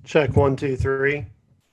Check 1, 2, 3.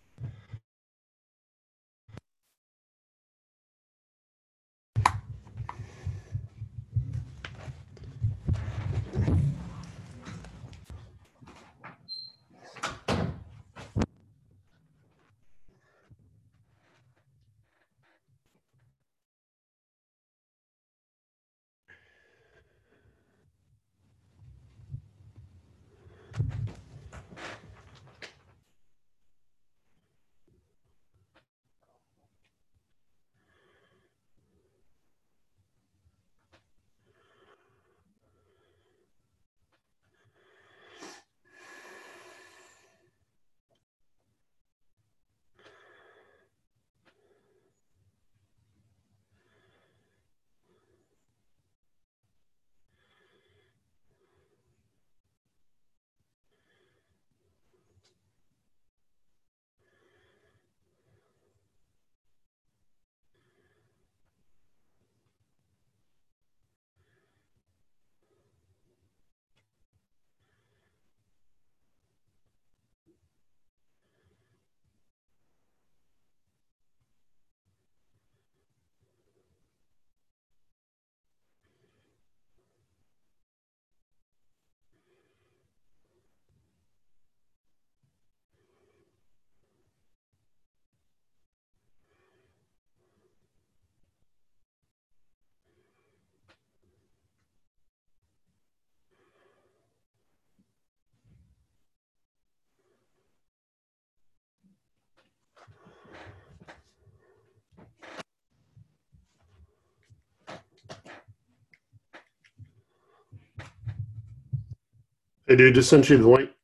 Hey, dude, just sent you the link.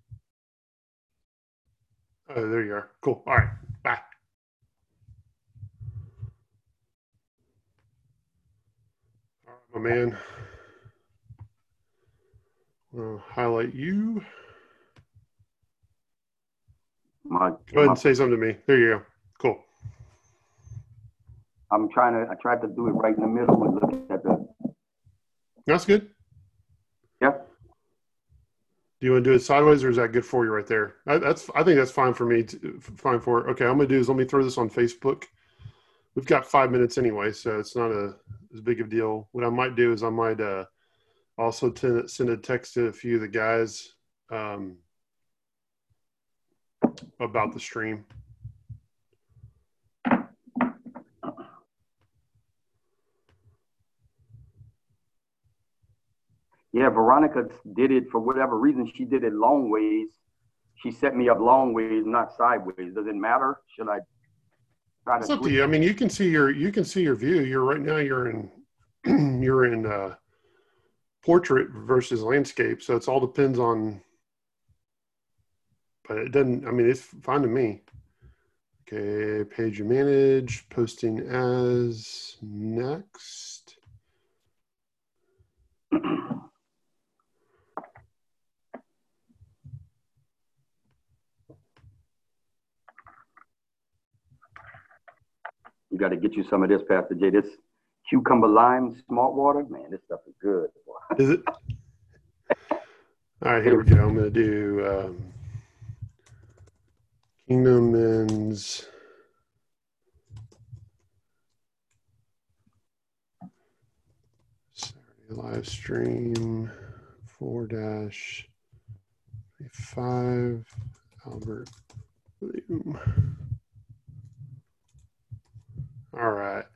Oh, there you are. Cool. All right. Bye. All right, my man. I'll highlight you. Go ahead and say something to me. There you go. Cool. I tried to do it right in the middle and look at the. That's good. Yeah. Do you want to do it sideways, or is that good for you right there? I think that's fine for me. Fine for. Okay, I'm gonna do is let me throw this on Facebook. We've got 5 minutes anyway, so it's not as big of a deal. What I might do is I might also send a text to a few of the guys about the stream. Yeah, Veronica did it for whatever reason. She did it long ways. She set me up long ways, not sideways. Does it matter? Should I try to? It's up to you. I mean, you can see your view. You're right now. You're in you're in portrait versus landscape, so it's all depends on. But it doesn't. I mean, it's fine to me. Okay, page you manage, posting as next. You got to get you some of this, Pastor J. This cucumber lime smart water, man, this stuff is good. Is it? All right, here we go. I'm going to do Kingdom Men's Saturday live stream 4-5 Albert Bloom. All right.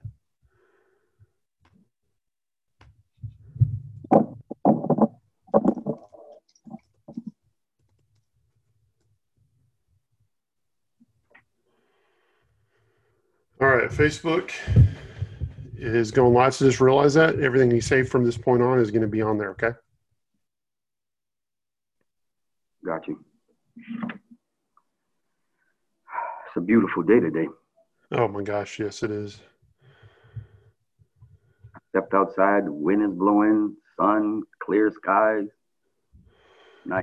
All right, Facebook is going live, so just realize that everything you say from this point on is going to be on there, okay? Got you. It's a beautiful day today. Oh my gosh, yes it is. Stepped outside, the wind is blowing, sun, clear skies. Nice.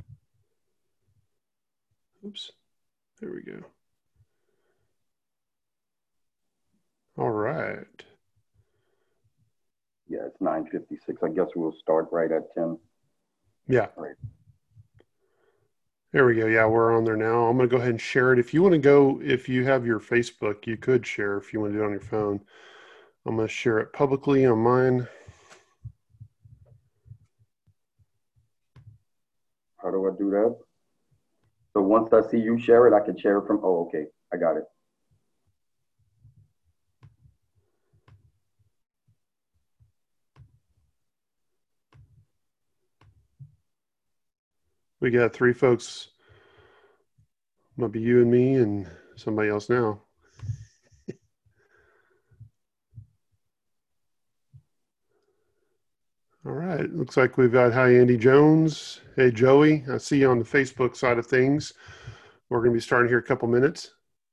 Oops, there we go. All right. Yeah, it's 9:56. I guess we'll start right at 10. Yeah. Right. There we go. Yeah, we're on there now. I'm going to go ahead and share it. If you want to go, if you have your Facebook, you could share if you want to do it on your phone. I'm going to share it publicly on mine. How do I do that? So once I see you share it, I can share it from, oh, okay, I got it. We got 3 folks. Might be you and me and somebody else now. All right. Looks like we've got hi, Andy Jones. Hey, Joey. I see you on the Facebook side of things. We're going to be starting here in a couple minutes.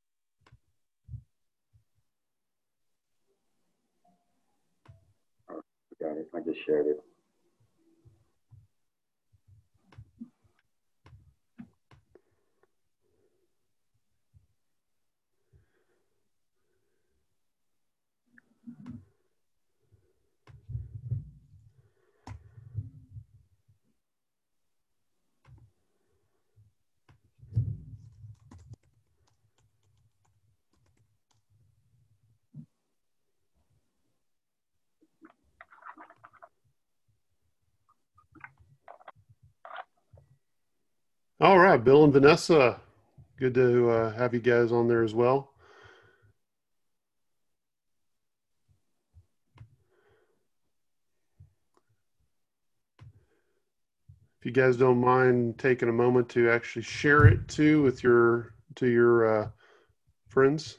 Got it. I just shared it. All right. Bill and Vanessa. Good to have you guys on there as well. If you guys don't mind taking a moment to actually share it too with your friends.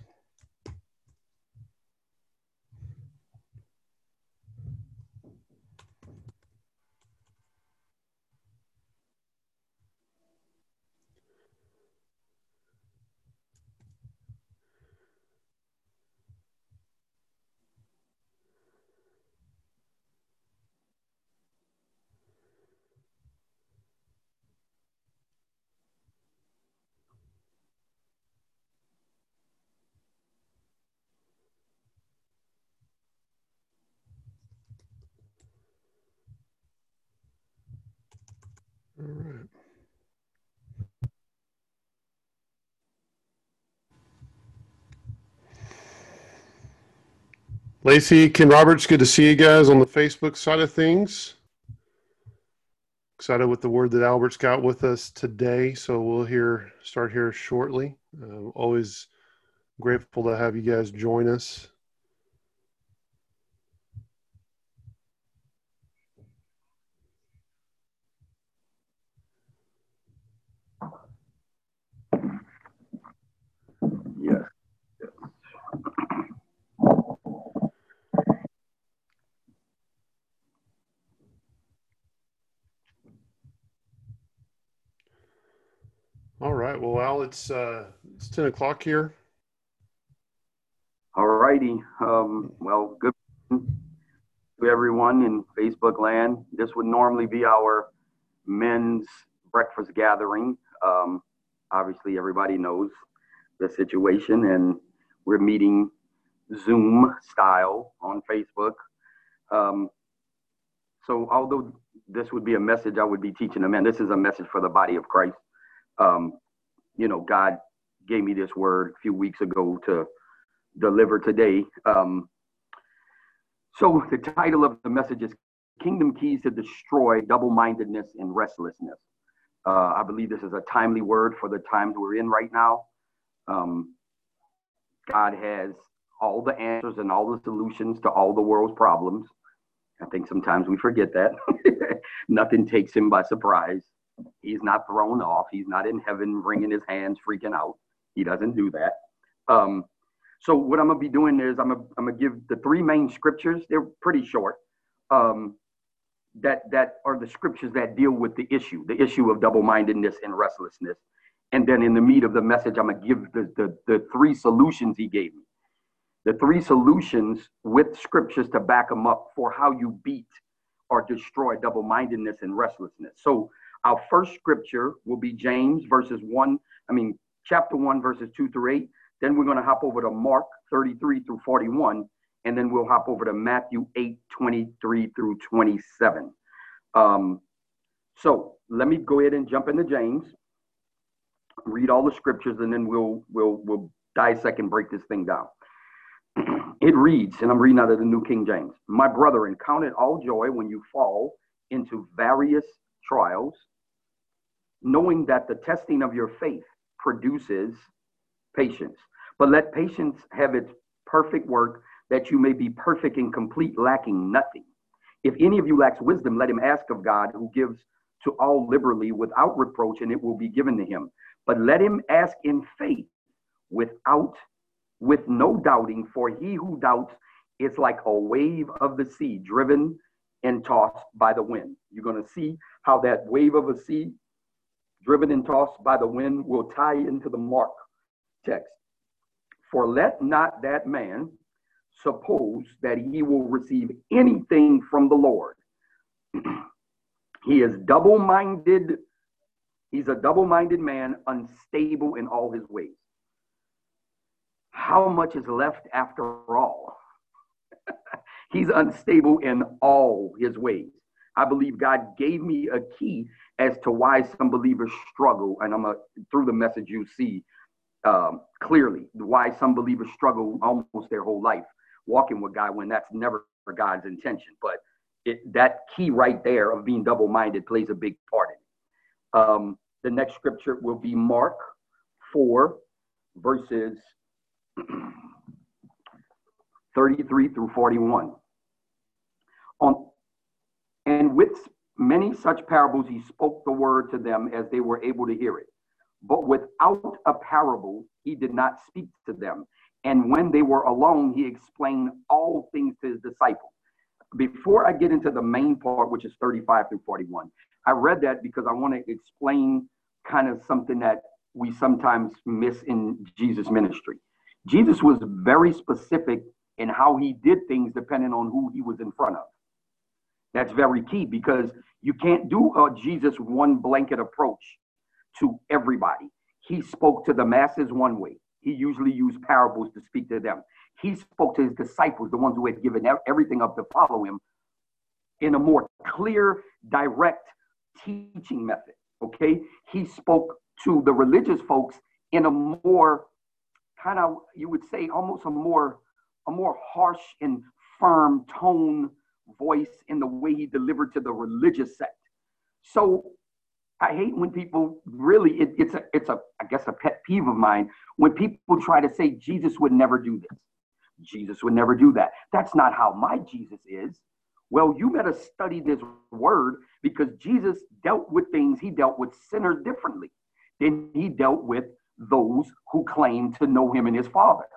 All right. Lacey, Ken Roberts, good to see you guys on the Facebook side of things. Excited with the word that Albert's got with us today. So we'll start here shortly. Always grateful to have you guys join us. Yes. All right. Well, Al, it's 10 o'clock here. All righty. Well, good to everyone in Facebook land. This would normally be our men's breakfast gathering. Obviously, everybody knows the situation, and we're meeting Zoom style on Facebook. So, although this would be a message I would be teaching the men, this is a message for the body of Christ. God gave me this word a few weeks ago to deliver today. So the title of the message is Kingdom Keys to Destroy Double-Mindedness and Restlessness. I believe this is a timely word for the times we're in right now. God has all the answers and all the solutions to all the world's problems. I think sometimes we forget that. Nothing takes him by surprise. He's not thrown off. He's not in heaven wringing his hands, freaking out. He doesn't do that. So what I'm going to be doing is I'm going to give the 3 main scriptures. They're pretty short. That are the scriptures that deal with the issue of double-mindedness and restlessness. And then in the meat of the message, I'm going to give the 3 solutions he gave me. The 3 solutions with scriptures to back them up for how you beat or destroy double-mindedness and restlessness. So our first scripture will be James chapter 1, verses 2 through 8. Then we're going to hop over to Mark 33 through 41. And then we'll hop over to Matthew 8, 23 through 27. So let me go ahead and jump into James. read all the scriptures, and then we'll dissect and break this thing down. It reads, and I'm reading out of the New King James: "My brethren, count it all joy when you fall into various trials, knowing that the testing of your faith produces patience. But let patience have its perfect work, that you may be perfect and complete, lacking nothing. If any of you lacks wisdom, let him ask of God, who gives to all liberally without reproach, and it will be given to him. But let him ask in faith with no doubting, for he who doubts is like a wave of the sea, driven and tossed by the wind." You're going to see how that wave of a sea, driven and tossed by the wind, will tie into the Mark text. "For let not that man suppose that he will receive anything from the Lord. He is double-minded. He's a double-minded man, unstable in all his ways." How much is left after all? He's unstable in all his ways. I believe God gave me a key as to why some believers struggle. And through the message, you see clearly why some believers struggle almost their whole life walking with God, when that's never God's intention. But that key right there of being double-minded plays a big part in it. The next scripture will be Mark 4, verses 33 through 41. "And with many such parables he spoke the word to them as they were able to hear it. But without a parable he did not speak to them. And when they were alone, he explained all things to his disciples." Before I get into the main part, which is 35 through 41, I read that because I want to explain kind of something that we sometimes miss in Jesus' ministry. Jesus was very specific in how he did things depending on who he was in front of. That's very key, because you can't do a Jesus one blanket approach to everybody. He spoke to the masses one way. He usually used parables to speak to them. He spoke to his disciples, the ones who had given everything up to follow him, in a more clear, direct teaching method. Okay? He spoke to the religious folks in a more kind of, you would say, almost a more harsh and firm tone, voice, in the way he delivered to the religious sect. So I hate when people really, it's I guess a pet peeve of mine, when people try to say Jesus would never do this. Jesus would never do that. That's not how my Jesus is. Well, you better study this word, because Jesus dealt with things. He dealt with sinners differently than he dealt with those who claim to know him and his Father.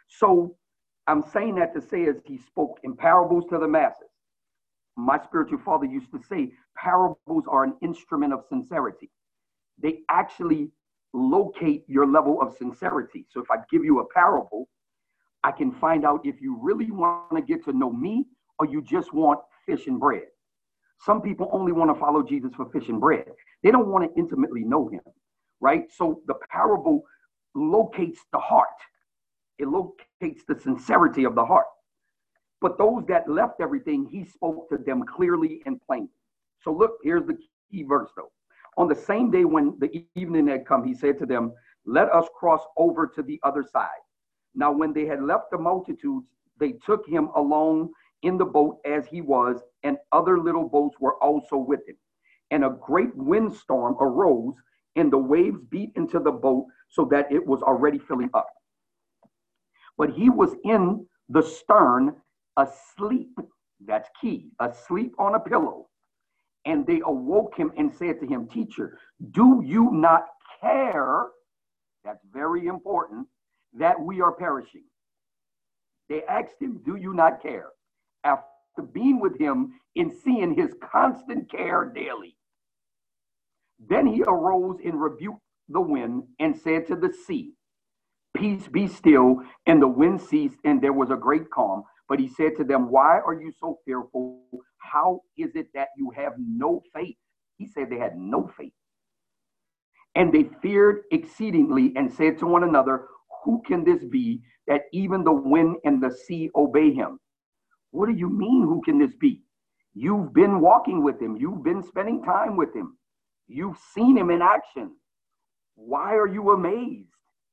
So I'm saying that to say, as he spoke in parables to the masses, my spiritual father used to say, parables are an instrument of sincerity. They actually locate your level of sincerity. So if I give you a parable, I can find out if you really want to get to know me, or you just want fish and bread. Some people only want to follow Jesus for fish and bread. They don't want to intimately know him, right? So the parable locates the heart. It locates the sincerity of the heart. But those that left everything, he spoke to them clearly and plainly. So look, here's the key verse though. On the same day when the evening had come, he said to them, "Let us cross over to the other side." Now, when they had left the multitudes, they took him along in the boat as he was, and other little boats were also with him. And a great windstorm arose, and the waves beat into the boat so that it was already filling up. But he was in the stern, asleep. That's key. Asleep on a pillow. And they awoke him and said to him, "Teacher, do you not care?" That's very important, "that we are perishing?" They asked him, "Do you not care?" After being with him and seeing his constant care daily. Then he arose and rebuked the wind and said to the sea, "Peace, be still." And the wind ceased, and there was a great calm. But he said to them, "Why are you so fearful? How is it that you have no faith?" He said they had no faith. And they feared exceedingly and said to one another, "Who can this be, that even the wind and the sea obey him?" What do you mean, who can this be? You've been walking with him. You've been spending time with him. You've seen him in action. Why are you amazed?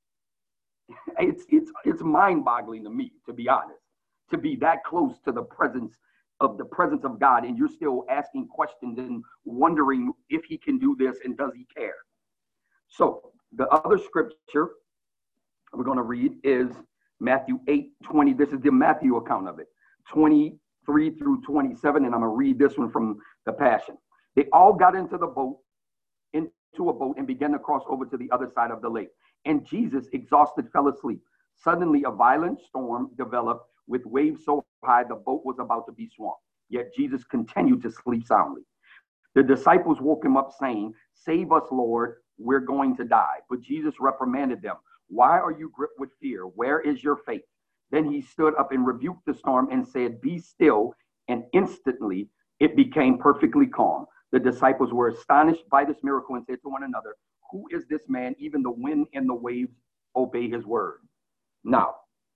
It's mind-boggling to me, to be honest, to be that close to the presence of God, and you're still asking questions and wondering if he can do this and does he care. So the other scripture we're going to read is Matthew 8:20. This is the Matthew account of it, 23 through 27, and I'm going to read this one from the Passion. They all got into a boat, and began to cross over to the other side of the lake. And Jesus, exhausted, fell asleep. Suddenly, a violent storm developed with waves so high the boat was about to be swamped. Yet Jesus continued to sleep soundly. The disciples woke him up, saying, "Save us, Lord, we're going to die." But Jesus reprimanded them. "Why are you gripped with fear? Where is your faith?" Then he stood up and rebuked the storm and said, "Be still." And instantly it became perfectly calm. The disciples were astonished by this miracle and said to one another, "Who is this man? Even the wind and the waves obey his word." Now,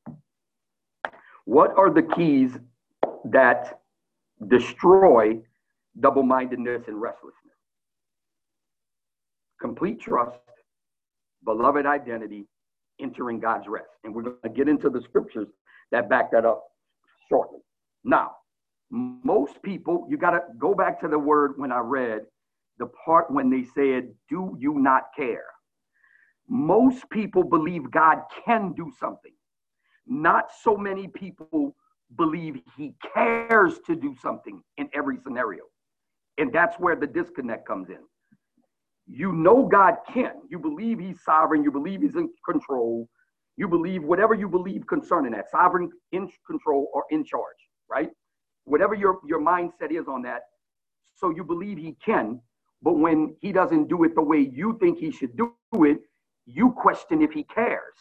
what are the keys that destroy double-mindedness and restlessness? Complete trust, beloved identity, entering God's rest. And we're going to get into the scriptures that back that up shortly. Now, most people, you got to go back to the word when I read the part when they said, "Do you not care?" Most people believe God can do something. Not so many people believe he cares to do something in every scenario. And that's where the disconnect comes in. You know God can. You believe he's sovereign. You believe he's in control. You believe whatever you believe concerning that, sovereign, in control, or in charge, right? Whatever your mindset is on that. So you believe he can, but when he doesn't do it the way you think he should do it, you question if he cares.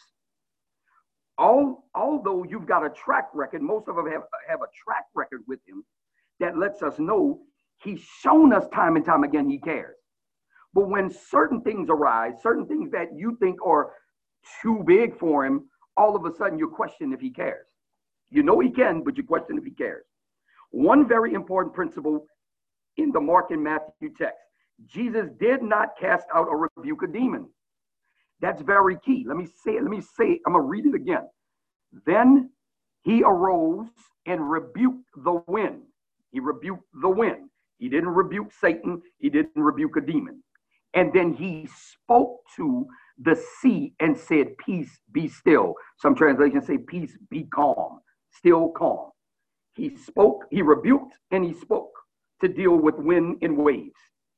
Although you've got a track record, most of them have a track record with him that lets us know he's shown us time and time again he cares. But when certain things arise, certain things that you think are too big for him, all of a sudden you question if he cares. You know he can, but you question if he cares. One very important principle in the Mark and Matthew text: Jesus did not cast out or rebuke a demon. That's very key. Let me say, I'm going to read it again. Then he arose and rebuked the wind. He rebuked the wind. He didn't rebuke Satan. He didn't rebuke a demon. And then he spoke to the sea and said, "Peace, be still." Some translations say, "Peace, be calm." Still calm. He spoke, he rebuked, and he spoke to deal with wind and waves.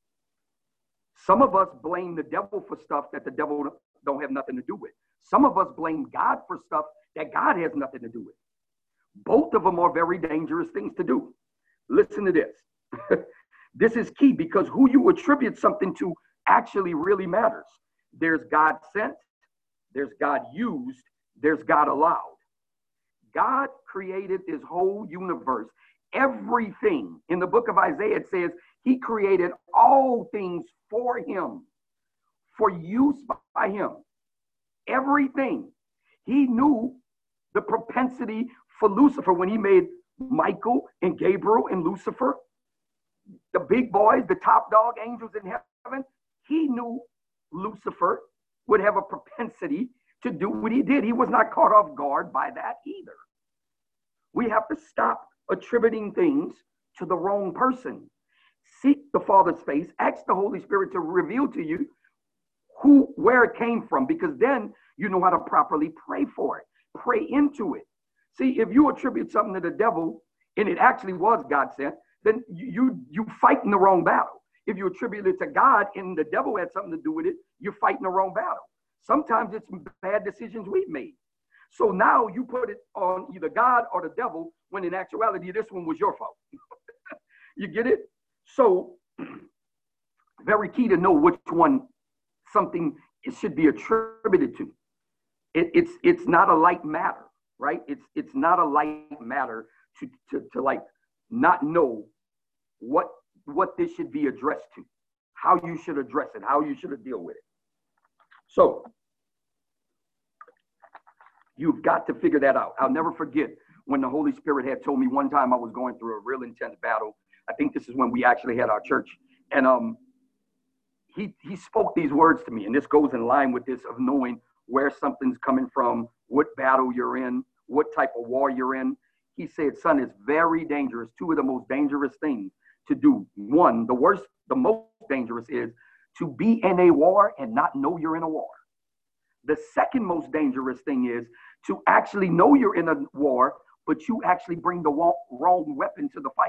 Some of us blame the devil for stuff that the devil don't have nothing to do with. Some of us blame God for stuff that God has nothing to do with. Both of them are very dangerous things to do. Listen to this. This is key, because who you attribute something to actually really matters. There's God sent, there's God used, there's God allowed. God created this whole universe. Everything in the book of Isaiah, it says he created all things for him, for use by him. Everything. He knew the propensity for Lucifer when he made Michael and Gabriel and Lucifer, the big boys, the top dog angels in heaven. He knew Lucifer would have a propensity to do what he did. He was not caught off guard by that either. We have to stop attributing things to the wrong person. Seek the Father's face. Ask the Holy Spirit to reveal to you where it came from, because then you know how to properly pray for it. Pray into it. See, if you attribute something to the devil and it actually was God sent, then you fighting the wrong battle. If you attribute it to God and the devil had something to do with it, you're fighting the wrong battle. Sometimes it's bad decisions we've made. So now you put it on either God or the devil, when in actuality, this one was your fault. You get it? So very key to know which one something should be attributed to. It's not a light matter, right? It's not a light matter to like not know what this should be addressed to, how you should address it, how you should deal with it. So you've got to figure that out. I'll never forget when the Holy Spirit had told me one time I was going through a real intense battle. I think this is when we actually had our church. And he spoke these words to me, and this goes in line with this of knowing where something's coming from, what battle you're in, what type of war you're in. He said, son, it's very dangerous. Two of the most dangerous things to do. One, the most dangerous is to be in a war and not know you're in a war. The second most dangerous thing is to actually know you're in a war, but you actually bring the wrong weapon to the fight.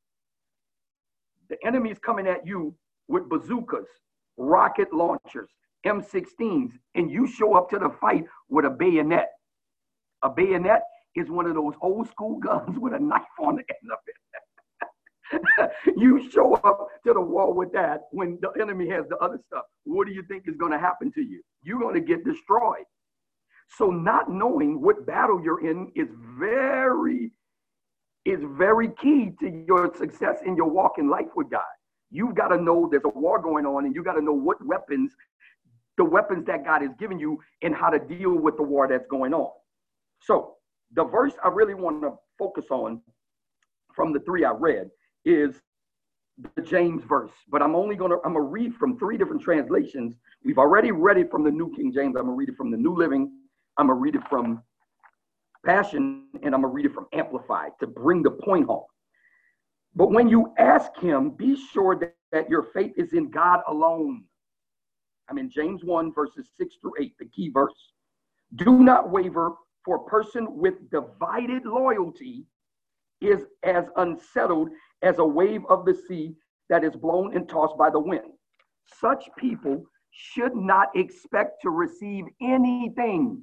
The enemy is coming at you with bazookas, rocket launchers, M16s, and you show up to the fight with a bayonet. A bayonet is one of those old school guns with a knife on the end of it. You show up to the war with that when the enemy has the other stuff. What do you think is going to happen to you? You're going to get destroyed. So not knowing what battle you're in is very key to your success in your walk in life with God. You've got to know there's a war going on, and you got to know what weapons, the weapons that God has given you, and how to deal with the war that's going on. So the verse I really want to focus on from the three I read is the James verse, but I'm going to read from three different translations. We've already read it from the New King James. I'm going to read it from the New Living. I'm going to read it from Passion, and I'm going to read it from Amplified to bring the point home. But when you ask him, be sure that your faith is in God alone. I'm in James 1, verses 6 through 8, the key verse. Do not waver, for a person with divided loyalty is as unsettled as a wave of the sea that is blown and tossed by the wind. Such people should not expect to receive anything.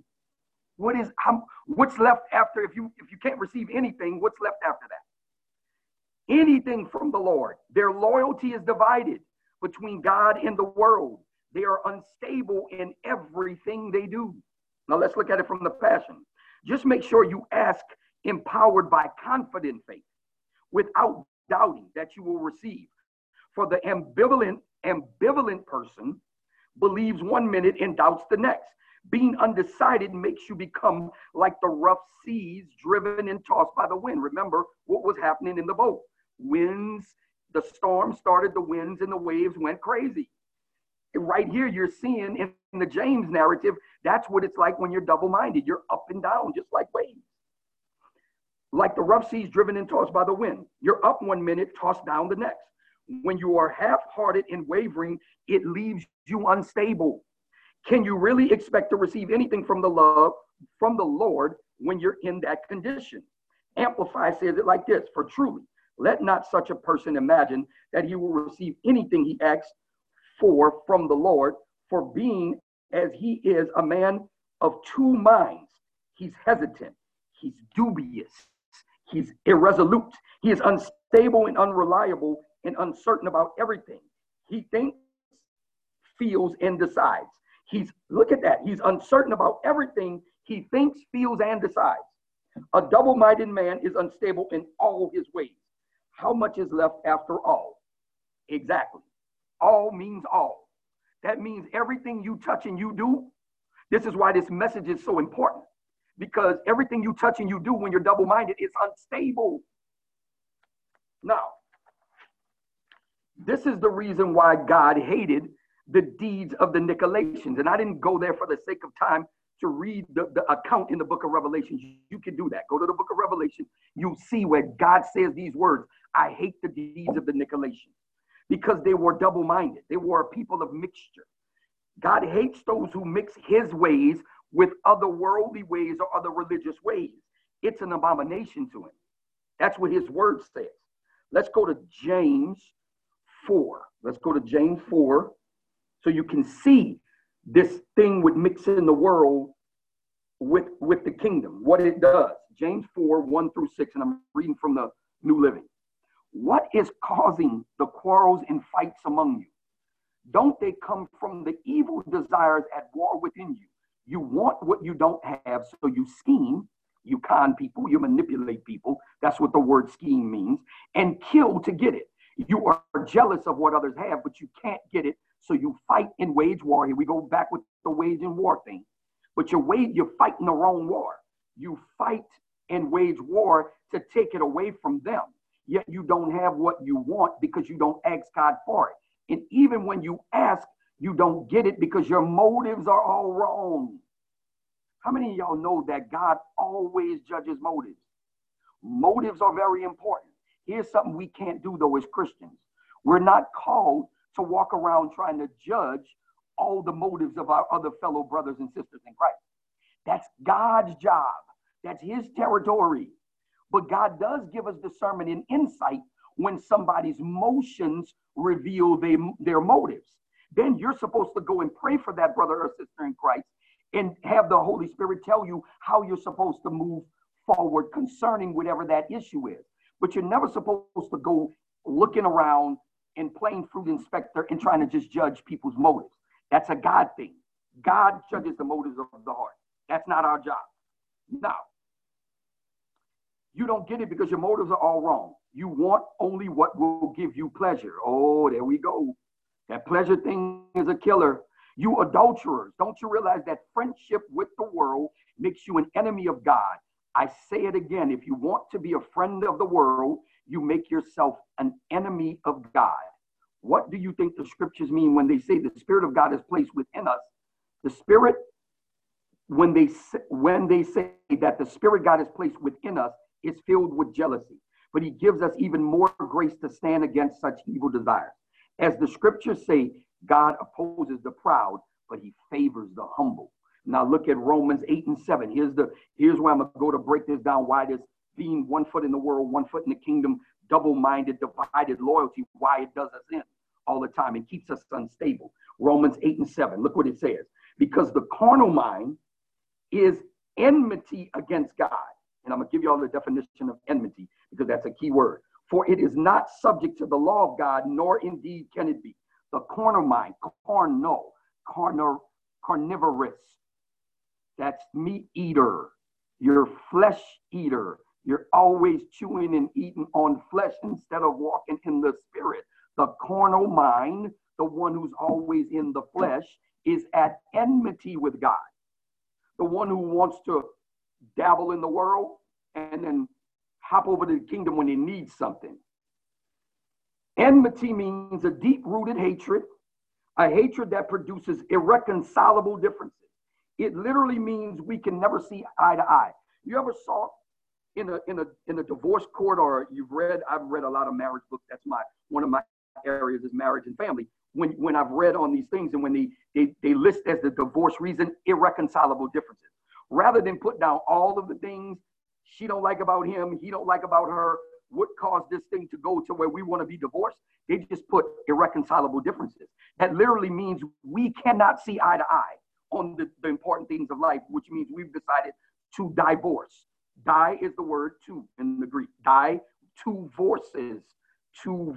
What's left after, if you can't receive anything, what's left after that? Anything from the Lord. Their loyalty is divided between God and the world. They are unstable in everything they do. Now let's look at it from the Passion. Just make sure you ask empowered by confident faith without doubting that you will receive. For the ambivalent person believes one minute and doubts the next. Being undecided makes you become like the rough seas driven and tossed by the wind. Remember what was happening in the boat. Winds, the storm started, the winds and the waves went crazy. Right here, you're seeing in the James narrative, that's what it's like when you're double-minded. You're up and down, just like waves. Like the rough seas driven and tossed by the wind. You're up one minute, tossed down the next. When you are half-hearted and wavering, it leaves you unstable. Can you really expect to receive anything from the Lord when you're in that condition? Amplify says it like this: for truly, let not such a person imagine that he will receive anything he asks for from the Lord, for being as he is a man of two minds. He's hesitant, he's dubious, he's irresolute, he is unstable and unreliable and uncertain about everything. He thinks, feels, and decides. Look at that. He's uncertain about everything he thinks, feels, and decides. A double-minded man is unstable in all his ways. How much is left after all? Exactly. All means all. That means everything you touch and you do. This is why this message is so important, because everything you touch and you do when you're double-minded is unstable. Now, this is the reason why God hated the deeds of the Nicolaitans. And I didn't go there for the sake of time to read the account in the book of Revelation. You can do that. Go to the book of Revelation. You'll see where God says these words: I hate the deeds of the Nicolaitans, because they were double-minded. They were a people of mixture. God hates those who mix his ways with other worldly ways or other religious ways. It's an abomination to him. That's what his word says. Let's go to James 4. Let's go to James 4 so you can see this thing with mixing the world with the kingdom, what it does. James 4, 1 through 6, and I'm reading from the New Living. What is causing the quarrels and fights among you? Don't they come from the evil desires at war within you? You want what you don't have, so you scheme, you con people, you manipulate people. That's what the word scheme means. And kill to get it. You are jealous of what others have, but you can't get it, so you fight and wage war. Here we go back with the wage and war thing. But you're fighting the wrong war. You fight and wage war to take it away from them. Yet you don't have what you want because you don't ask God for it. And even when you ask, you don't get it because your motives are all wrong. How many of y'all know that God always judges motives? Motives are very important. Here's something we can't do, though, as Christians. We're not called to walk around trying to judge all the motives of our other fellow brothers and sisters in Christ. That's God's job. That's his territory. But God does give us discernment and insight when somebody's motions reveal their motives. Then you're supposed to go and pray for that brother or sister in Christ and have the Holy Spirit tell you how you're supposed to move forward concerning whatever that issue is. But you're never supposed to go looking around and playing fruit inspector and trying to just judge people's motives. That's a God thing. God judges the motives of the heart. That's not our job. Now, you don't get it because your motives are all wrong. You want only what will give you pleasure. Oh, there we go. That pleasure thing is a killer. You adulterers, don't you realize that friendship with the world makes you an enemy of God? I say it again. If you want to be a friend of the world, you make yourself an enemy of God. What do you think the scriptures mean when they say the Spirit of God is placed within us? The Spirit, when they say that the Spirit God is placed within us, is filled with jealousy. But he gives us even more grace to stand against such evil desires. As the scriptures say, God opposes the proud, but he favors the humble. Now look at Romans 8 and 7. Here's where I'm going to go to break this down. Why this being 1 foot in the world, 1 foot in the kingdom, double-minded, divided loyalty, why it does us in all the time and keeps us unstable. Romans 8 and 7. Look what it says. Because the carnal mind is enmity against God. And I'm going to give you all the definition of enmity because that's a key word. For it is not subject to the law of God, nor indeed can it be. The carnal mind, carnivorous. That's meat eater. You're flesh eater. You're always chewing and eating on flesh instead of walking in the spirit. The carnal mind, the one who's always in the flesh, is at enmity with God. The one who wants to dabble in the world and then hop over to the kingdom when he needs something. Enmity means a deep-rooted hatred, a hatred that produces irreconcilable differences. It literally means we can never see eye to eye. You ever saw in a divorce court, or I've read a lot of marriage books. That's one of my areas is marriage and family. When I've read on these things and when they list as the divorce reason irreconcilable differences, rather than put down all of the things she don't like about him, he don't like about her, what caused this thing to go to where we want to be divorced, they just put irreconcilable differences. That literally means we cannot see eye to eye on the important things of life, which means we've decided to divorce. Die is the word to in the Greek. Die, two forces, two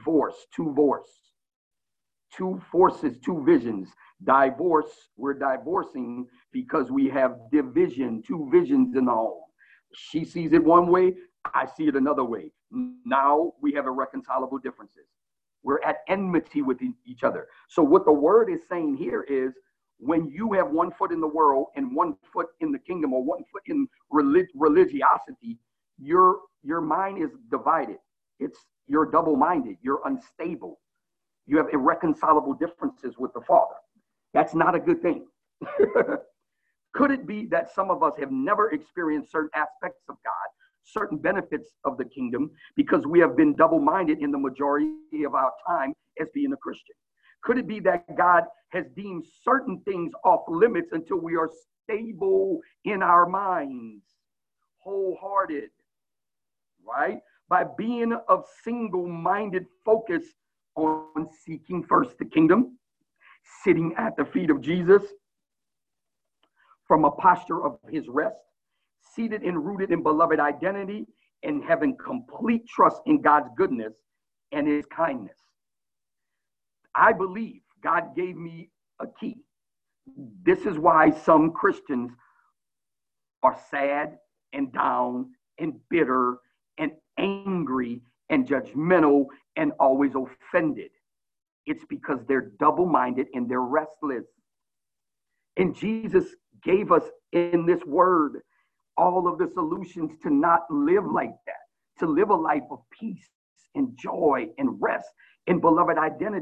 forces, two visions. Divorce, we're divorcing because we have division, two visions in the home. She sees it one way, I see it another way. Now we have irreconcilable differences. We're at enmity with each other. So what the word is saying here is when you have 1 foot in the world and 1 foot in the kingdom or 1 foot in religiosity, your mind is divided. You're double-minded. You're unstable. You have irreconcilable differences with the Father. That's not a good thing. Could it be that some of us have never experienced certain aspects of God, certain benefits of the kingdom, because we have been double-minded in the majority of our time as being a Christian? Could it be that God has deemed certain things off limits until we are stable in our minds, wholehearted, right? By being of single-minded focus on seeking first the kingdom, sitting at the feet of Jesus from a posture of his rest, seated and rooted in beloved identity, and having complete trust in God's goodness and his kindness. I believe God gave me a key. This is why some Christians are sad and down and bitter and angry and judgmental and always offended. It's because they're double-minded and they're restless. And Jesus gave us in this word all of the solutions to not live like that, to live a life of peace and joy and rest and beloved identity.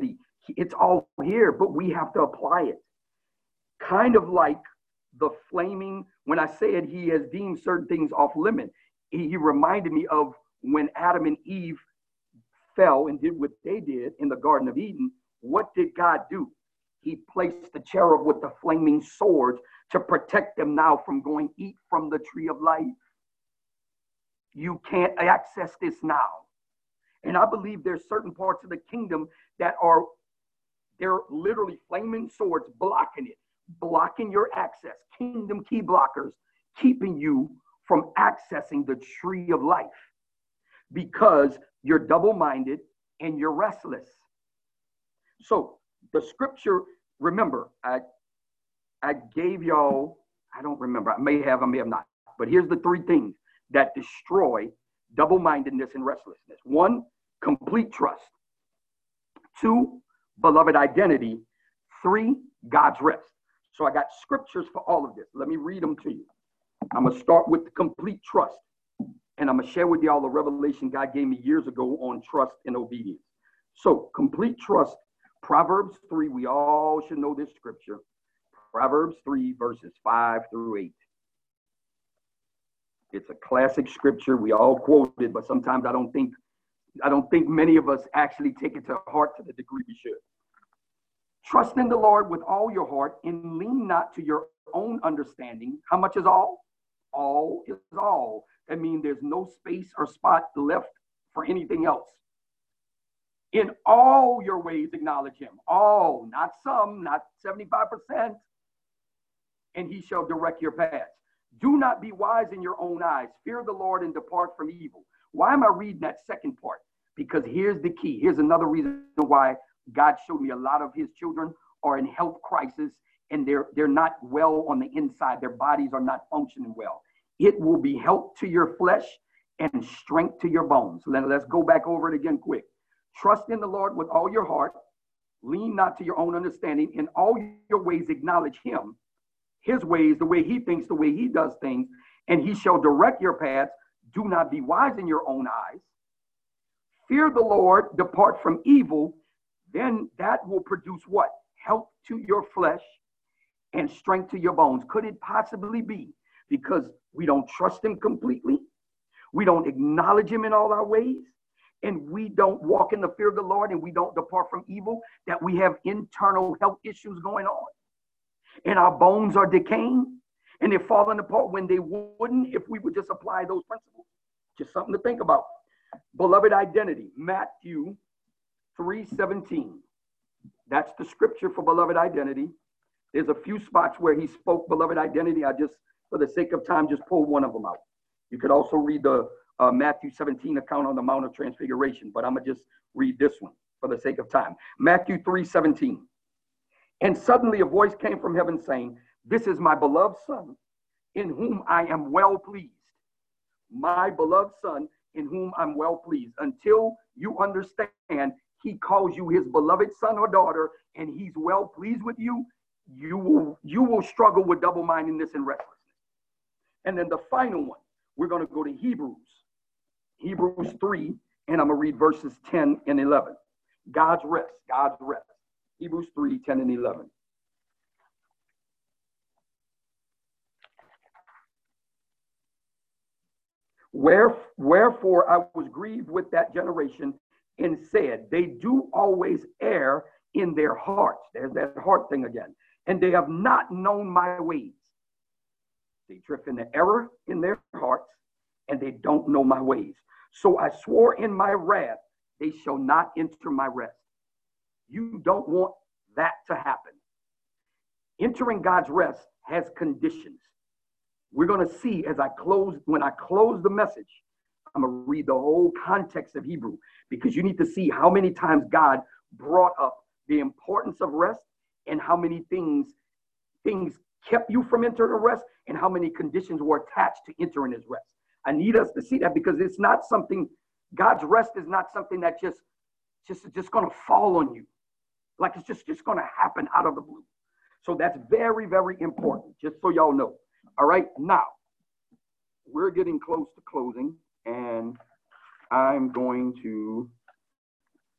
It's all here, but we have to apply it. Kind of like the flaming, when I said he has deemed certain things off limit, he reminded me of when Adam and Eve fell and did what they did in the Garden of Eden. What did God do? He placed the cherub with the flaming sword to protect them now from going eat from the tree of life. You can't access this now. And I believe there's certain parts of the kingdom that they're literally flaming swords blocking it, blocking your access, kingdom key blockers, keeping you from accessing the tree of life because you're double-minded and you're restless. So the scripture, remember, I gave y'all, I don't remember, I may have not, but here's the three things that destroy double-mindedness and restlessness. 1, complete trust. 2, beloved identity. 3, God's rest. So I got scriptures for all of this. Let me read them to you. I'm going to start with the complete trust. And I'm going to share with y'all the revelation God gave me years ago on trust and obedience. So complete trust. Proverbs 3, we all should know this scripture. Proverbs 3, verses 5 through 8. It's a classic scripture. We all quote it, but sometimes I don't think many of us actually take it to heart to the degree we should. Trust in the Lord with all your heart and lean not to your own understanding. How much is all? All is all. That means there's no space or spot left for anything else. In all your ways, acknowledge him. All, not some, not 75%. And he shall direct your paths. Do not be wise in your own eyes. Fear the Lord and depart from evil. Why am I reading that second part? Because here's the key. Here's another reason why God showed me a lot of his children are in health crisis and they're not well on the inside. Their bodies are not functioning well. It will be health to your flesh and strength to your bones. Let's go back over it again quick. Trust in the Lord with all your heart. Lean not to your own understanding. In all your ways, acknowledge him. His ways, the way he thinks, the way he does things, and he shall direct your paths. Do not be wise in your own eyes. Fear the Lord, depart from evil. Then that will produce what? Health to your flesh and strength to your bones. Could it possibly be because we don't trust him completely? We don't acknowledge him in all our ways, and we don't walk in the fear of the Lord, and we don't depart from evil, that we have internal health issues going on, and our bones are decaying, and they're falling apart when they wouldn't if we would just apply those principles. Just something to think about. Beloved identity, Matthew 3:17. That's the scripture for beloved identity. There's a few spots where he spoke beloved identity. I just, for the sake of time, just pulled one of them out. You could also read the Matthew 17 account on the Mount of Transfiguration, but I'm going to just read this one for the sake of time. Matthew 3:17. And suddenly a voice came from heaven saying, this is my beloved son, in whom I am well pleased. My beloved son, in whom I'm well pleased. Until you understand he calls you his beloved son or daughter, and he's well pleased with you, you will struggle with double-mindedness and restlessness. And then the final one, we're going to go to Hebrews 3, and I'm going to read verses 10 and 11. God's rest. Hebrews 3, 10 and 11. Wherefore I was grieved with that generation and said, they do always err in their hearts. There's that heart thing again. And they have not known my ways. They drift in the error in their hearts, and they don't know my ways. So I swore in my wrath, they shall not enter my rest. You don't want that to happen. Entering God's rest has conditions. We're going to see when I close the message, I'm going to read the whole context of Hebrew, because you need to see how many times God brought up the importance of rest and how many things kept you from entering rest and how many conditions were attached to entering his rest. I need us to see that, because it's not something, God's rest is not something that just going to fall on you. Like it's just going to happen out of the blue. So that's very, very important, just so y'all know. All right, now we're getting close to closing, and I'm going to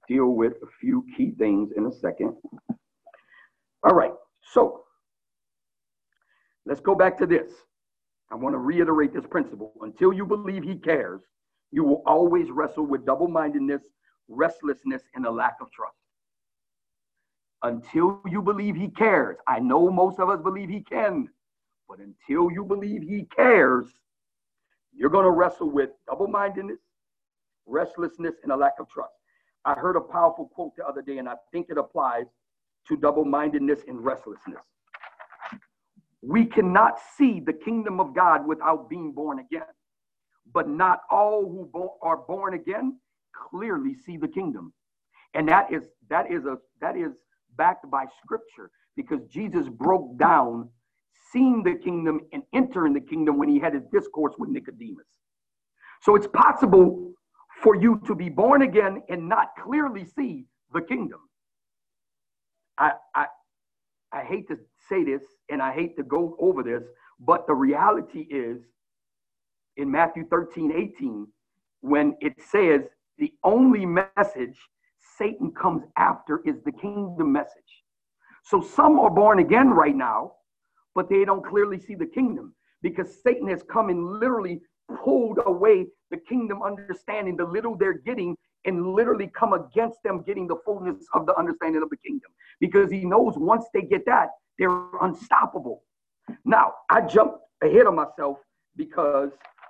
deal with a few key things in a second. All right, so let's go back to this. I want to reiterate this principle. Until you believe he cares, you will always wrestle with double-mindedness, restlessness, and a lack of trust. Until you believe he cares, I know most of us believe he can, but until you believe he cares, you're going to wrestle with double-mindedness, restlessness, and a lack of trust. I heard a powerful quote the other day, and I think it applies to double-mindedness and restlessness. We cannot see the kingdom of God without being born again, but not all who are born again clearly see the kingdom. And that is backed by scripture, because Jesus broke down seeing the kingdom and entering the kingdom when he had his discourse with Nicodemus. So it's possible for you to be born again and not clearly see the kingdom. I hate to say this, and I hate to go over this, but the reality is in Matthew 13:18, when it says the only message Satan comes after is the kingdom message. So some are born again right now, but they don't clearly see the kingdom, because Satan has come and literally pulled away the kingdom understanding, the little they're getting, and literally come against them getting the fullness of the understanding of the kingdom, because he knows once they get that, they're unstoppable. Now, I jumped ahead of myself because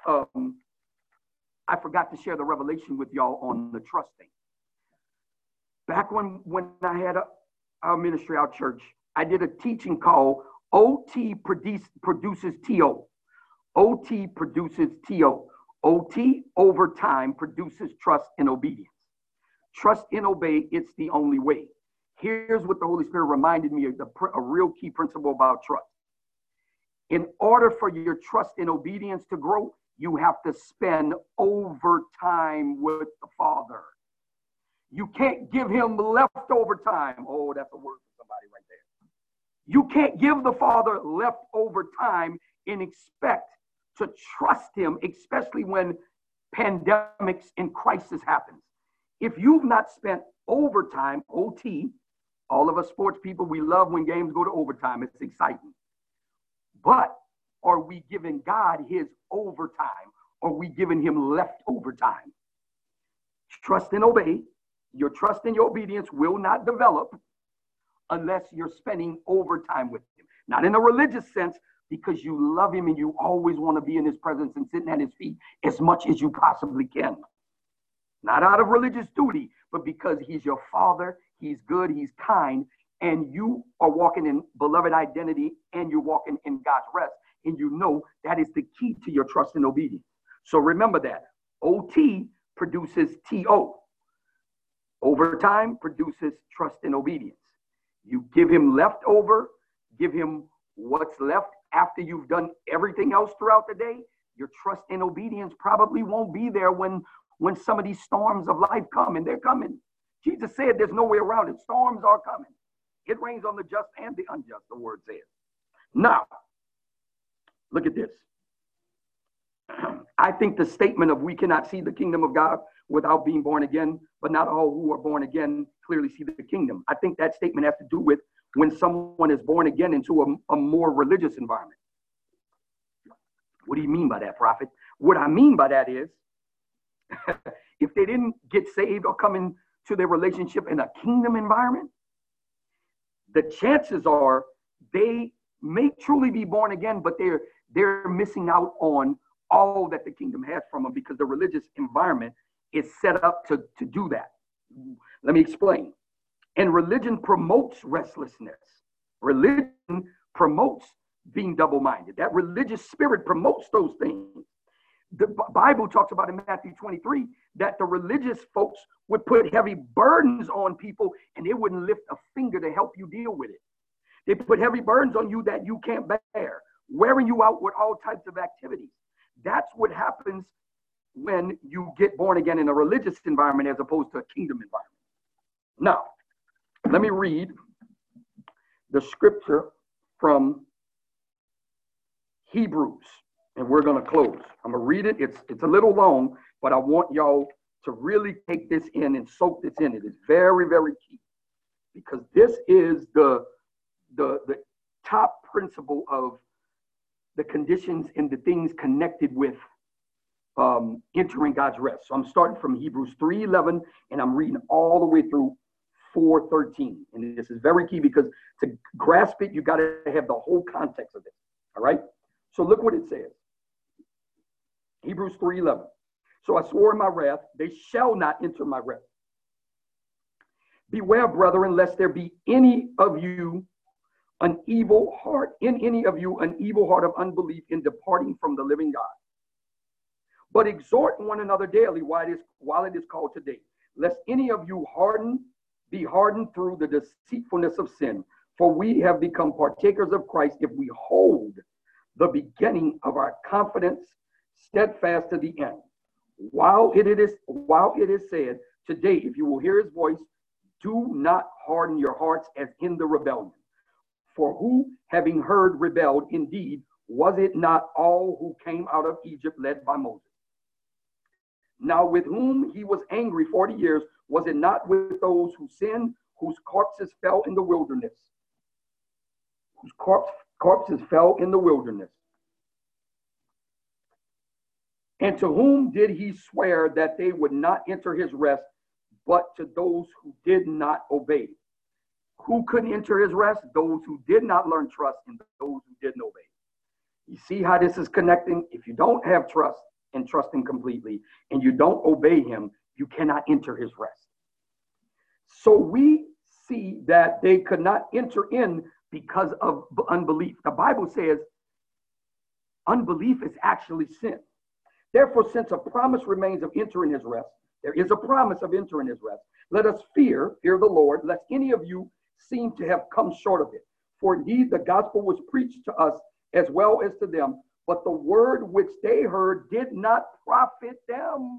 I forgot to share the revelation with y'all on the trust thing. Back when I had our ministry, our church, I did a teaching called OT produces TO. OT produces TO. OT, over time, produces trust and obedience. Trust and obey, it's the only way. Here's what the Holy Spirit reminded me of, a real key principle about trust. In order for your trust and obedience to grow, you have to spend overtime with the Father. You can't give him leftover time. Oh, that's a word for somebody right there. You can't give the Father leftover time and expect to trust him, especially when pandemics and crisis happens. If you've not spent overtime, OT, all of us sports people, we love when games go to overtime. It's exciting. But are we giving God his overtime? Or are we giving him leftover time? Trust and obey. Your trust and your obedience will not develop unless you're spending overtime with him. Not in a religious sense, because you love him and you always want to be in his presence and sitting at his feet as much as you possibly can. Not out of religious duty, but because he's your father, he's good, he's kind, and you are walking in beloved identity and you're walking in God's rest. And you know that is the key to your trust and obedience. So remember that. OT produces TO. Overtime produces trust and obedience. You give him leftover, give him what's left after you've done everything else throughout the day. Your trust and obedience probably won't be there when some of these storms of life come, and they're coming. Jesus said there's no way around it. Storms are coming. It rains on the just and the unjust, the word says. Now, look at this. I think the statement of we cannot see the kingdom of God without being born again, but not all who are born again clearly see the kingdom. I think that statement has to do with when someone is born again into a more religious environment. What do you mean by that, prophet? What I mean by that is, if they didn't get saved or come into their relationship in a kingdom environment, the chances are they may truly be born again, but they're missing out on all that the kingdom has from them, because the religious environment is set up to do that. Let me explain. And religion promotes restlessness. Religion promotes being double-minded. That religious spirit promotes those things. The Bible talks about in Matthew 23 that the religious folks would put heavy burdens on people and they wouldn't lift a finger to help you deal with it. They put heavy burdens on you that you can't bear, wearing you out with all types of activities. That's what happens when you get born again in a religious environment as opposed to a kingdom environment. Now, let me read the scripture from Hebrews, and we're going to close. I'm going to read it. It's a little long, but I want y'all to really take this in and soak this in. It is very, very key, because this is the top principle of the conditions and the things connected with entering God's rest. So I'm starting from Hebrews 3:11, and I'm reading all the way through 4:13. And this is very key, because to grasp it, you got to have the whole context of it. All right? So look what it says. Hebrews 3:11. So I swore in my wrath, they shall not enter my rest. Beware, brethren, lest there be any of you an evil heart, of unbelief in departing from the living God. But exhort one another daily while it is called today, lest any of you be hardened through the deceitfulness of sin. For we have become partakers of Christ if we hold the beginning of our confidence steadfast to the end. While it is said, today, if you will hear his voice, do not harden your hearts as in the rebellion. For who, having heard, rebelled? Indeed, was it not all who came out of Egypt led by Moses? Now with whom he was angry 40 years, was it not with those who sinned, whose corpses fell in the wilderness? Whose corpses fell in the wilderness. And to whom did he swear that they would not enter his rest, but to those who did not obey? Who couldn't enter his rest? Those who did not learn trust and those who didn't obey. You see how this is connecting? If you don't have trust and trust him completely, and you don't obey him, you cannot enter his rest. So we see that they could not enter in because of unbelief. The Bible says unbelief is actually sin. Therefore, since a promise remains of entering his rest, there is a promise of entering his rest. Let us fear the Lord, lest any of you seem to have come short of it. For indeed the gospel was preached to us as well as to them, but the word which they heard did not profit them,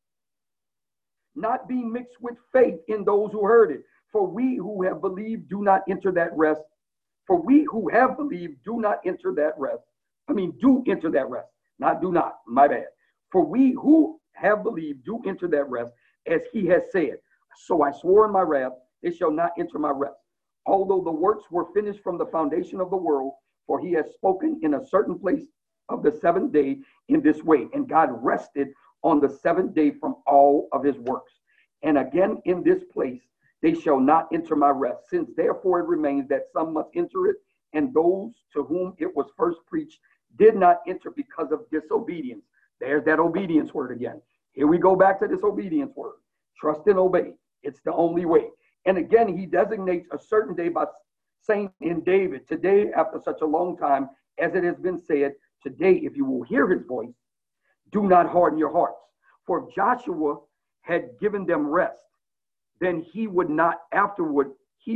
not being mixed with faith in those who heard it. For we who have believed do not enter that rest. For we who have believed do not enter that rest. Do enter that rest, not do not, my bad. For we who have believed do enter that rest, as he has said, so I swore in my wrath, they shall not enter my rest. Although the works were finished from the foundation of the world, for he has spoken in a certain place of the seventh day in this way. And God rested on the seventh day from all of his works. And again in this place, they shall not enter my rest. Since therefore it remains that some must enter it, and those to whom it was first preached did not enter because of disobedience. There's that obedience word again. Here we go back to this obedience word. Trust and obey. It's the only way. And again, he designates a certain day by saying in David, today, after such a long time, as it has been said, today, if you will hear his voice, do not harden your hearts. For if Joshua had given them rest, then he would not afterward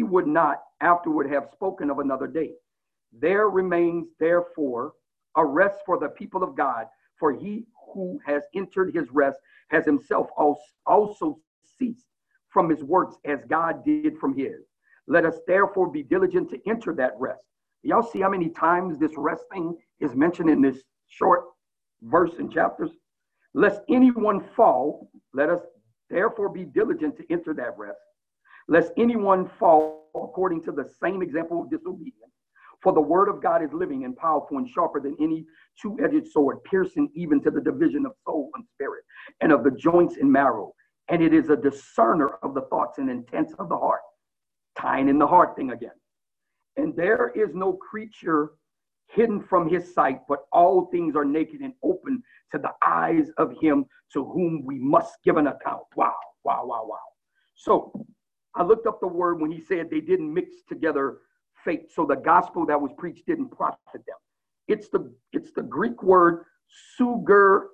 have spoken of another day. There remains therefore a rest for the people of God, for he who has entered his rest has himself also ceased from his works as God did from his. Let us therefore be diligent to enter that rest. Y'all see how many times this rest thing is mentioned in this short verse and chapters? Lest anyone fall, let us therefore be diligent to enter that rest. Lest anyone fall according to the same example of disobedience. For the word of God is living and powerful and sharper than any two-edged sword, piercing even to the division of soul and spirit, and of the joints and marrow. And it is a discerner of the thoughts and intents of the heart. Tying in the heart thing again. And there is no creature hidden from his sight, but all things are naked and open to the eyes of him to whom we must give an account. Wow, wow, wow, wow. So I looked up the word when he said they didn't mix together faith. So the gospel that was preached didn't profit them. It's the Greek word suggeranumi.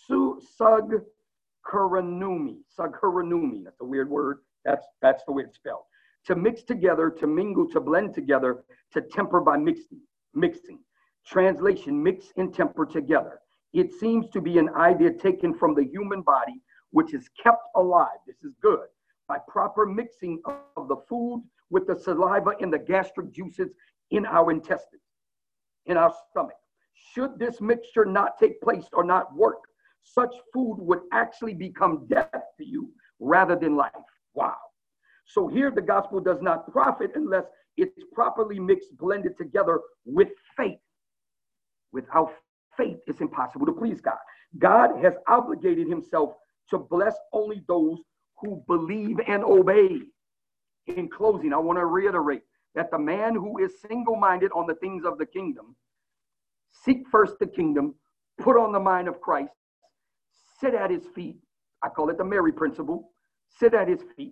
That's a weird word. That's the way it's spelled. To mix together, to mingle, to blend together, to temper by mixing. Translation, mix and temper together. It seems to be an idea taken from the human body, which is kept alive. This is good. By proper mixing of the food with the saliva and the gastric juices in our intestines, in our stomach. Should this mixture not take place or not work, such food would actually become death to you rather than life. Wow. So here the gospel does not profit unless it's properly mixed, blended together with faith. Without faith, it's impossible to please God. God has obligated himself to bless only those who believe and obey. In closing, I want to reiterate that the man who is single-minded on the things of the kingdom, seek first the kingdom, put on the mind of Christ, sit at his feet. I call it the Mary principle. Sit at his feet.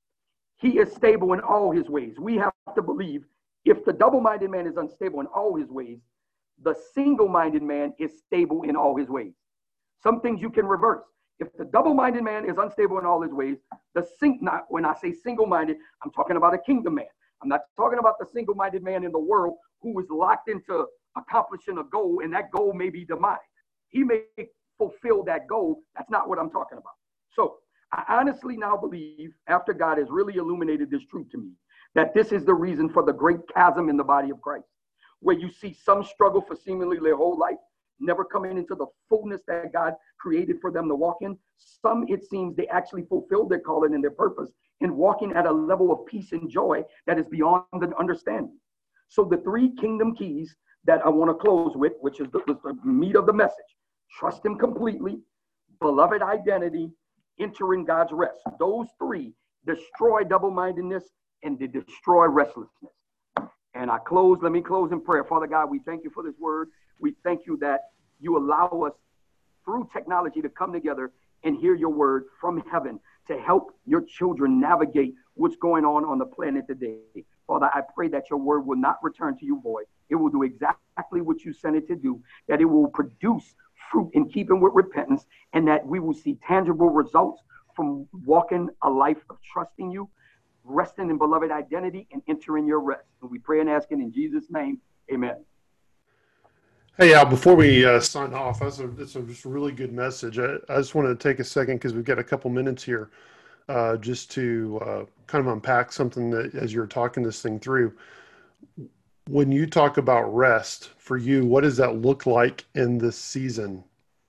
He is stable in all his ways. We have to believe if the double-minded man is unstable in all his ways, the single-minded man is stable in all his ways. Some things you can reverse. If the double-minded man is unstable in all his ways, when I say single-minded, I'm talking about a kingdom man. I'm not talking about the single-minded man in the world who is locked into accomplishing a goal, and that goal may be demise. He may fulfill that goal. That's not what I'm talking about. So I honestly now believe, after God has really illuminated this truth to me, that this is the reason for the great chasm in the body of Christ, where you see some struggle for seemingly their whole life, never coming into the fullness that God created for them to walk in. Some, it seems, they actually fulfilled their calling and their purpose in walking at a level of peace and joy that is beyond the understanding. So the three kingdom keys that I want to close with, which is the meat of the message: trust him completely, beloved identity, enter in God's rest. Those three destroy double-mindedness and they destroy restlessness. And let me close in prayer. Father God, we thank you for this word. We thank you that you allow us through technology to come together and hear your word from heaven to help your children navigate what's going on the planet today. Father, I pray that your word will not return to you void. It will do exactly what you sent it to do, that it will produce fruit in keeping with repentance, and that we will see tangible results from walking a life of trusting you, resting in beloved identity, and entering your rest. And we pray and ask it in Jesus' name. Amen. Hey, Al, before we sign off, it's just a really good message. I just want to take a second because we've got a couple minutes here just to kind of unpack something that as you're talking this thing through. When you talk about rest for you, what does that look like in this season?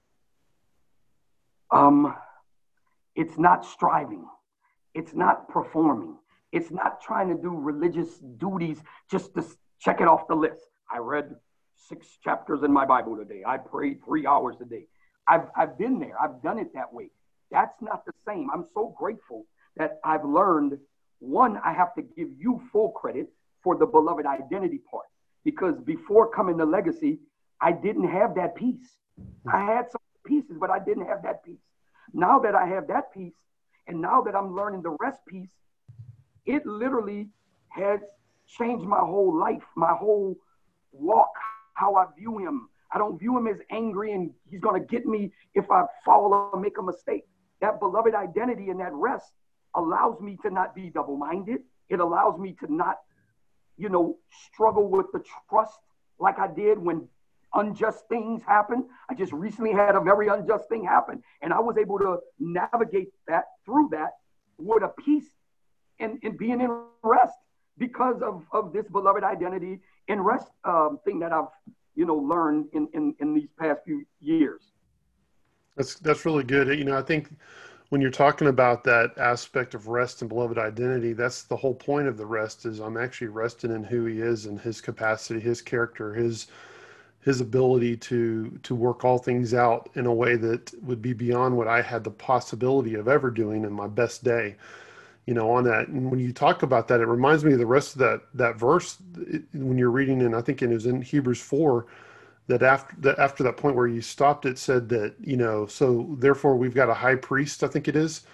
It's not striving. It's not performing. It's not trying to do religious duties just to check it off the list. I read 6 chapters in my Bible today. I prayed 3 hours a day. I've been there. I've done it that way. That's not the same. I'm so grateful that I've learned, one, I have to give you full credit for the beloved identity part, because before coming to Legacy, I didn't have that peace. I had some pieces, but I didn't have that peace. Now that I have that peace, and now that I'm learning the rest piece, it literally has changed my whole life, my whole walk, how I view him. I don't view him as angry and he's going to get me if I fall or make a mistake. That beloved identity and that rest allows me to not be double-minded. It allows me to not, struggle with the trust like I did when unjust things happen. I just recently had a very unjust thing happen, and I was able to navigate that through that with a peace and being in rest because of this beloved identity and rest thing that I've learned in these past few years. That's really good. I think when you're talking about that aspect of rest and beloved identity, that's the whole point of the rest, is I'm actually resting in who he is and his capacity, his character, his ability to work all things out in a way that would be beyond what I had the possibility of ever doing in my best day, on that. And when you talk about that, it reminds me of the rest of that verse when you're reading, and I think it was in Hebrews 4, that after that point where you stopped, it said that, so therefore we've got a high priest, I think it is,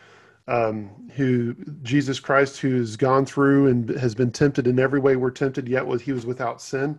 who Jesus Christ, who's gone through and has been tempted in every way we're tempted, yet he was without sin.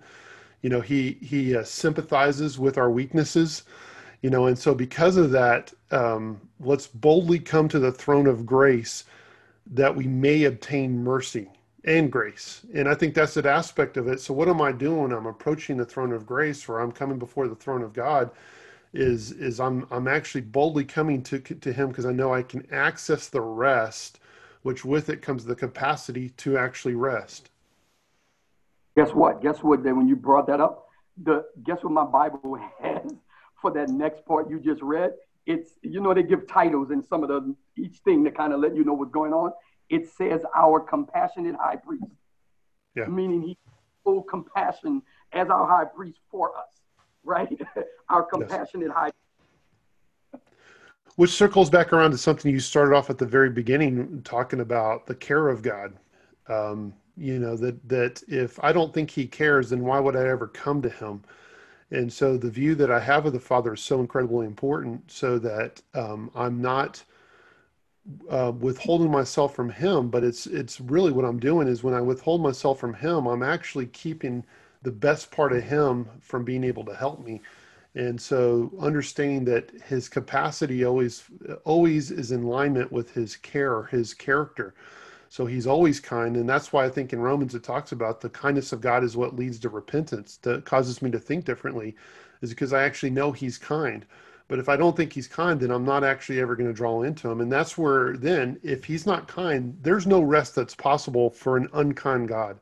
He sympathizes with our weaknesses, and so because of that, let's boldly come to the throne of grace that we may obtain mercy and grace. And I think that's an aspect of it. So what am I doing when I'm approaching the throne of grace, or I'm coming before the throne of God, is I'm actually boldly coming to him because I know I can access the rest, which with it comes the capacity to actually rest. Guess what? That when you brought that up, guess what my Bible has for that next part you just read? It's, they give titles in some of each thing to kind of let you know what's going on. It says our compassionate high priest, meaning he full compassion as our high priest for us, right? Our compassionate high priest. Which circles back around to something you started off at the very beginning, talking about the care of God. That if I don't think he cares, then why would I ever come to him? And so the view that I have of the Father is so incredibly important, so that I'm not withholding myself from him, but it's really what I'm doing is when I withhold myself from him, I'm actually keeping the best part of him from being able to help me. And so understanding that his capacity always is in alignment with his care, his character. So he's always kind. And that's why I think in Romans, it talks about the kindness of God is what leads to repentance, that causes me to think differently, is because I actually know he's kind. But if I don't think he's kind, then I'm not actually ever going to draw into him. And that's where then, if he's not kind, there's no rest that's possible for an unkind God.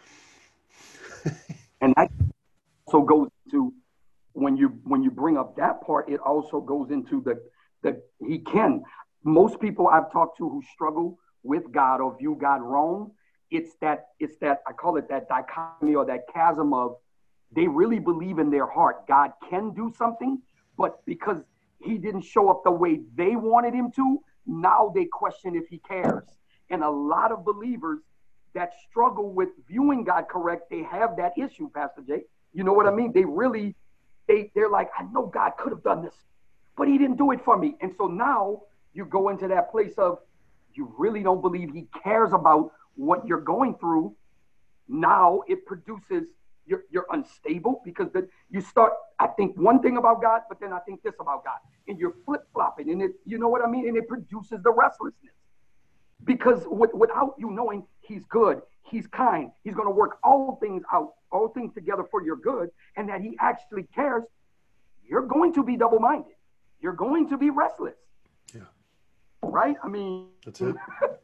And that also goes to, when you bring up that part, it also goes into the he can. Most people I've talked to who struggle with God or view God wrong, it's that I call it that dichotomy or that chasm of, they really believe in their heart God can do something, but because he didn't show up the way they wanted him to, now they question if he cares. And a lot of believers that struggle with viewing God correct, they have that issue, Pastor Jay. You know what I mean? They're like, I know God could have done this, but he didn't do it for me. And so now you go into that place of, you really don't believe he cares about what you're going through. Now it produces, you're unstable, because you start, I think one thing about God, but then I think this about God, and you're flip-flopping, and you know what I mean? And it produces the restlessness, because without you knowing he's good, he's kind, he's going to work all things out, all things together for your good, and that he actually cares, you're going to be double-minded. You're going to be restless. Yeah. Right? I mean, that's it.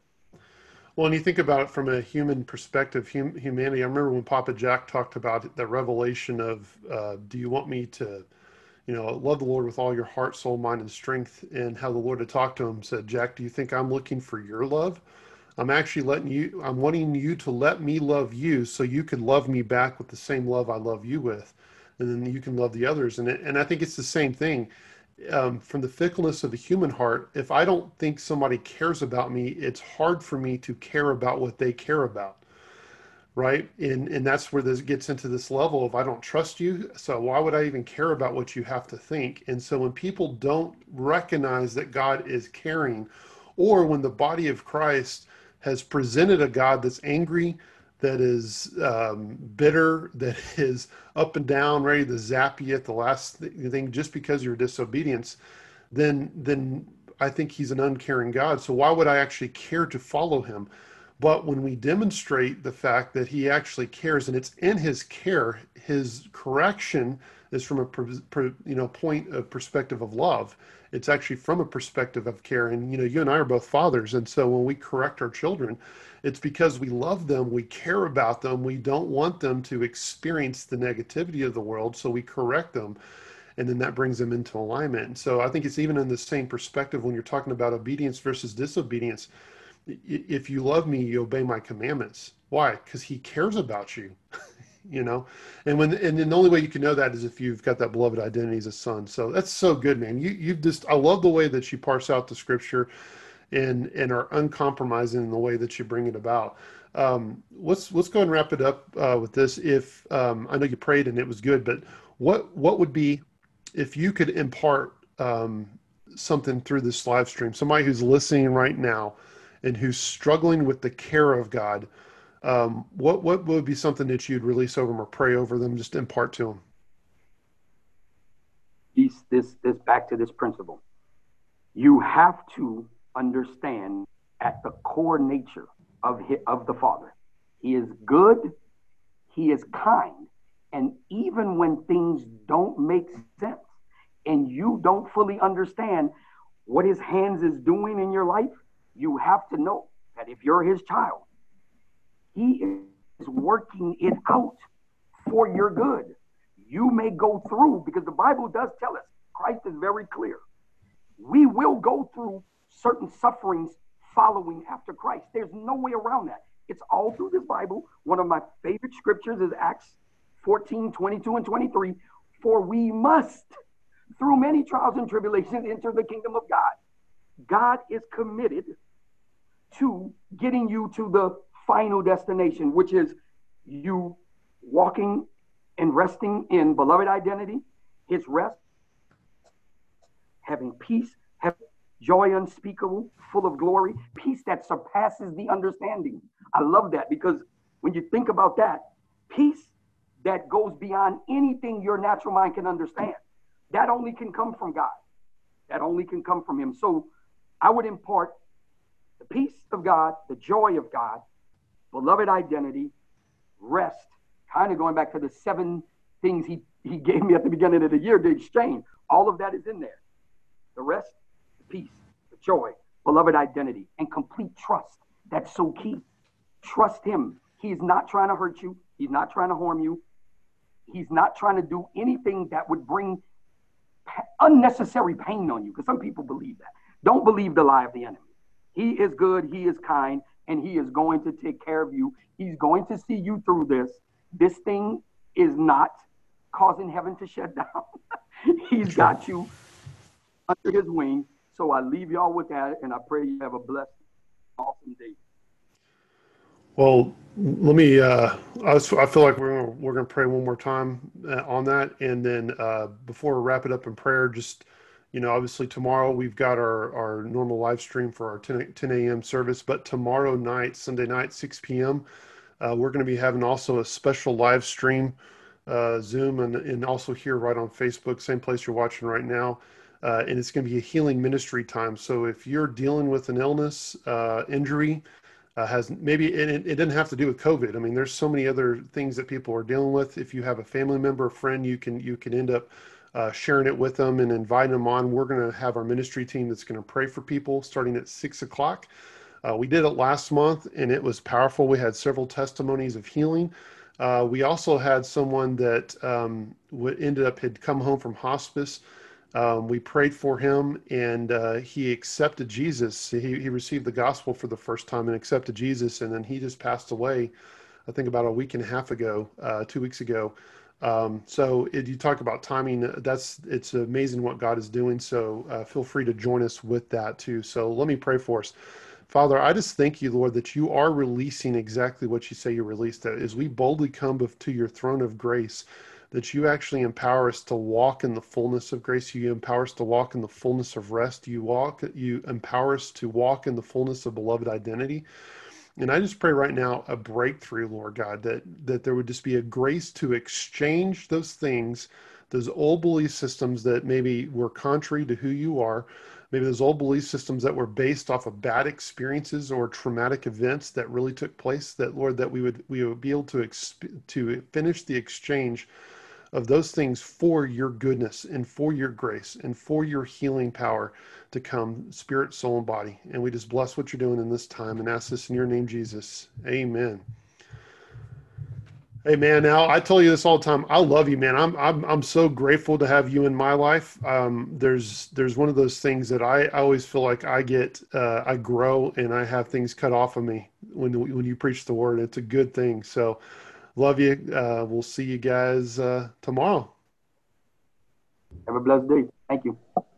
Well, and you think about it from a human perspective, humanity. I remember when Papa Jack talked about the revelation of, do you want me to, love the Lord with all your heart, soul, mind, and strength, and how the Lord had talked to him, said, Jack, do you think I'm looking for your love? I'm actually I'm wanting you to let me love you so you can love me back with the same love I love you with. And then you can love the others. And I think it's the same thing. From the fickleness of the human heart, if I don't think somebody cares about me, it's hard for me to care about what they care about, right? And that's where this gets into this level of, I don't trust you, so why would I even care about what you have to think? And so when people don't recognize that God is caring, or when the body of Christ has presented a God that's angry, that is bitter, that is up and down, ready to zap you at the last thing just because of your disobedience, then I think he's an uncaring God. So why would I actually care to follow him? But when we demonstrate the fact that he actually cares, and it's in his care, his correction is from a point of perspective of love. It's actually from a perspective of care. And, you and I are both fathers. And so when we correct our children, it's because we love them, we care about them, we don't want them to experience the negativity of the world, so we correct them, and then that brings them into alignment. And so I think it's even in the same perspective when you're talking about obedience versus disobedience. If you love me, you obey my commandments. Why? Because he cares about you. And then the only way you can know that is if you've got that beloved identity as a son. So that's so good, man. I love the way that you parse out the scripture and are uncompromising in the way that you bring it about. Let's go ahead and wrap it up with this. If I know you prayed and it was good, but what would be, if you could impart something through this live stream, somebody who's listening right now and who's struggling with the care of God, what would be something that you'd release over them or pray over them, just impart to them? This back to this principle. You have to understand at the core nature of the Father. He is good, he is kind, and even when things don't make sense and you don't fully understand what his hands is doing in your life, you have to know that if you're his child, he is working it out for your good. You may go through, because the Bible does tell us, Christ is very clear. We will go through certain sufferings following after Christ. There's no way around that. It's all through this Bible. One of my favorite scriptures is Acts 14, 22 and 23. For we must, through many trials and tribulations, enter the kingdom of God. God is committed to getting you to the final destination, which is you walking and resting in beloved identity, his rest, having peace, having joy unspeakable, full of glory, peace that surpasses the understanding. I love that, because when you think about that, peace that goes beyond anything your natural mind can understand, that only can come from God. That only can come from him. So I would impart the peace of God, the joy of God, beloved identity, rest, kind of going back to the 7 things he gave me at the beginning of the year to exchange. All of that is in there. The rest, the peace, the joy, beloved identity, and complete trust. That's so key. Trust him. He's not trying to hurt you. He's not trying to harm you. He's not trying to do anything that would bring unnecessary pain on you, because some people believe that. Don't believe the lie of the enemy. He is good, he is kind, and he is going to take care of you. He's going to see you through this. This thing is not causing heaven to shut down. He's got you under his wing. So I leave y'all with that, and I pray you have a blessed, awesome day. Well, let me. I feel like we're gonna pray one more time on that, and then before we wrap it up in prayer, just obviously tomorrow we've got our normal live stream for our 10 a.m. service, but tomorrow night, Sunday night, 6 p.m., we're going to be having also a special live stream, Zoom, and also here right on Facebook, same place you're watching right now, and it's going to be a healing ministry time. So if you're dealing with an illness, injury. Has maybe, and it doesn't have to do with COVID. I mean, there's so many other things that people are dealing with. If you have a family member, a friend, you can end up sharing it with them and inviting them on. We're going to have our ministry team that's going to pray for people starting at 6 o'clock. We did it last month and it was powerful. We had several testimonies of healing. We also had someone that had come home from hospice. We prayed for him, and he accepted Jesus. He received the gospel for the first time and accepted Jesus, and then he just passed away, I think about a week and a half ago, 2 weeks ago. So you talk about timing. It's amazing what God is doing. So feel free to join us with that too. So let me pray for us. Father, I just thank you, Lord, that you are releasing exactly what you say you released. That as we boldly come to your throne of grace, that you actually empower us to walk in the fullness of grace. You empower us to walk in the fullness of rest. You empower us to walk in the fullness of beloved identity. And I just pray right now a breakthrough, Lord God, that there would just be a grace to exchange those things, those old belief systems that maybe were contrary to who you are, maybe those old belief systems that were based off of bad experiences or traumatic events that really took place, that, Lord, that we would be able to finish the exchange of those things for your goodness and for your grace and for your healing power to come, spirit, soul, and body. And we just bless what you're doing in this time and ask this in your name, Jesus. Amen. Hey man, now I tell you this all the time. I love you, man. I'm so grateful to have you in my life. There's one of those things that I always feel like I grow and I have things cut off of me when you preach the word. It's a good thing. So love you. We'll see you guys tomorrow. Have a blessed day. Thank you.